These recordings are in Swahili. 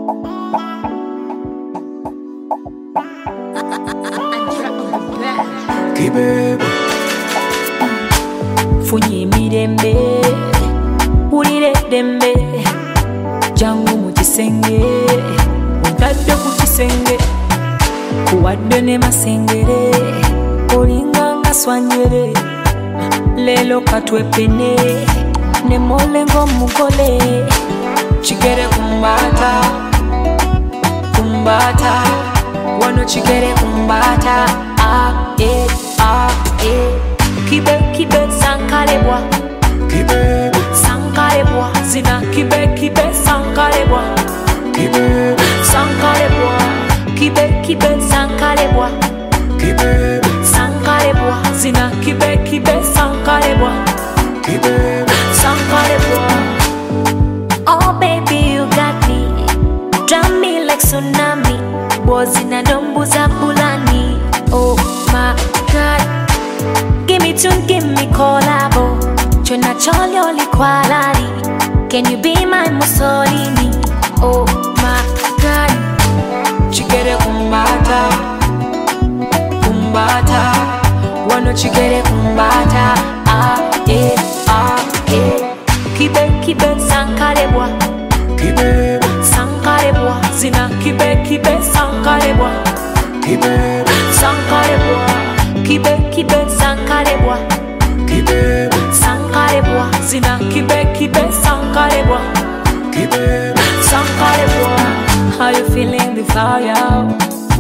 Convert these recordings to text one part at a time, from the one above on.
Kibebe Funye mirembe Ulire dembe Jangu mu kisenge Untadde ku kisenge Kuwadde ne masengere Olinga nga swanyere Lelo katwepene Ne molengo mugole Chigere kumbata Kumbata Wano chigere kumbata Kibe sankalebwa Kibebe Sankalebwa Zina kibe sankalebwa Kibebe Sankalebwa Kibe sankalebwa Kibebe Sankalebwa Zina kibe sankalebwa Kibebe Sankalebwa. Oh baby you got me, drown me like tsunami. Bozina dombuza bulani. Oh my God, give me tune, give me collabo. Chona cholyo likwalari. Can you be my Mussolini? Oh my God, chigere kumbata, kumbata. Wano chigere kumbata. Kibe sankalebwa Kibebe Sankalebwa Zina kibe sankalebwa Kibebe Sankalebwa Kibe sankalebwa Kibebe Sankalebwa Zina kibe sankalebwa Kibebe Sankalebwa. How you feeling the fire?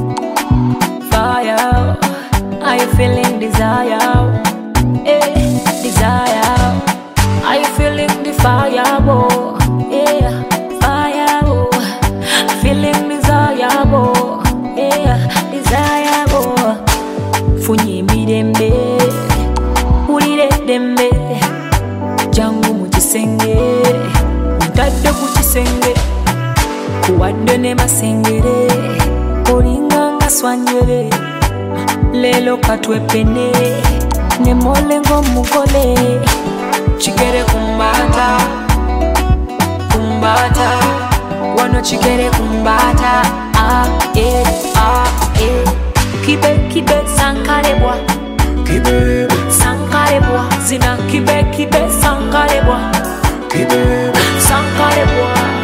Fire. Are you feeling desire? Desire. Are you feeling the fire, boy? Yeah, fire, boy. Feeling desire, boy. Yeah, desire, boy. Funye mirembe, ulire dembe. Jangu mu kisenge, untadde ku kisenge. Kuwadde ne masengere, olinga nga swanyere. Lelo katwepene, ne molengo mugole. Chigere kumbata, kumbata. Wano chigere kumbata. Kibe sankalebwa Kibebe Sankalebwa Zina kibe sankalebwa Kibebe Sankalebwa